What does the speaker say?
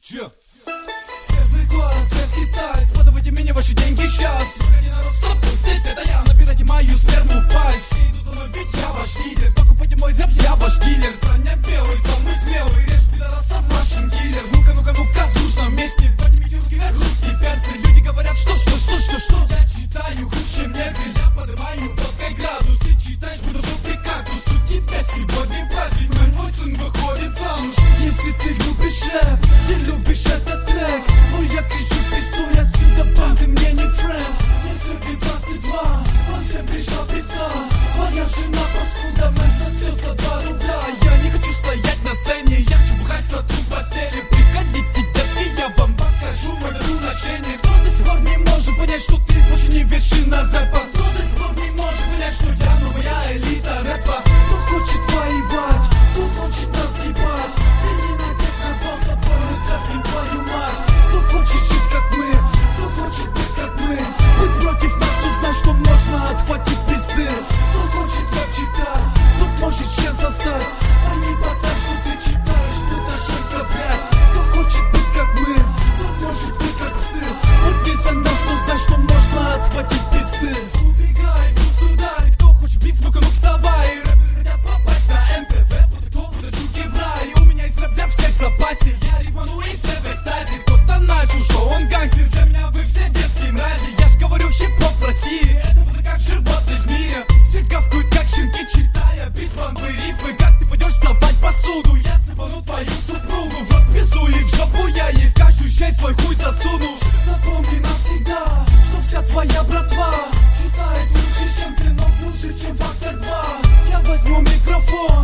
Че? Первый класс, детский сайт, складывайте мне ваши деньги сейчас. Выходи, народ, стоп, здесь это я. Набирайте мою сперму в пасть. Все идут за мной, ведь я ваш лидер. Покупайте мой рэп, я ваш дилер. Саня белый, самый смелый, режь пидорасов, вашим киллер. Ну-ка, дружно вместе, поднимите руки вверх, русские перцы. Люди говорят, что? Я читаю круче негры, я поднимаю водкой градус. Ты читаешь, буду жопой кактус. У тебя сегодня праздник, мой сын выходит замуж. Если ты любишь рэп, ты любишь этот трек, ну я кричу пизду отсюда, бам, ты мне не френд. Мне сегодня 22, вам всем пришла пизда. Твоя жена паскуда, мэн сосет за 2 рубля. Я не хочу стоять на сцене, я хочу бухать соту в постели. Приходите, детки, я вам покажу мою ношение. Кто до сих пор не может понять, что ты больше не вершина рэпа? Кто до сих пор не может понять, что я новая элита рэпа? Кто хочет воевать, кто хочет нас ебать? Ты не надеть на два соборы, трахнем твою мать. Кто хочет жить как мы, кто хочет быть как мы? Быть против нас, узнай, что можно отхватить пизды. Кто хочет рэп читать, тот может член сосать. А не пацан, что ты читаешь, будто женская блядь. Кто хочет быть как мы, тот может быть как псы. Вот не за нас, узнай, что можно отхватить пизды. Убегай, ну сюда, кто хочет биф, ну-ка, вставай. Рэперы хотят попасть на МТВ, будто кто будут чуки в рай. У меня есть рэп для всех в запасе, я рифману и все в экстазе. Кто-то начал, что он гангстер, для меня вы все детские мрази. Я ж говорю, хип-хоп в России, это было как животные в мире. Все гавкают, как щенки, читая бисбанбы рифмы. Как ты пойдешь вставать посуду, я цепану твою супругу. В рот пизду и в жопу я ей в каждую щель свой хуй засуну. Запомни навсегда, что вся твоя братва читает лучше, чем ты, но лучше, чем Фактор 2. Я возьму микрофон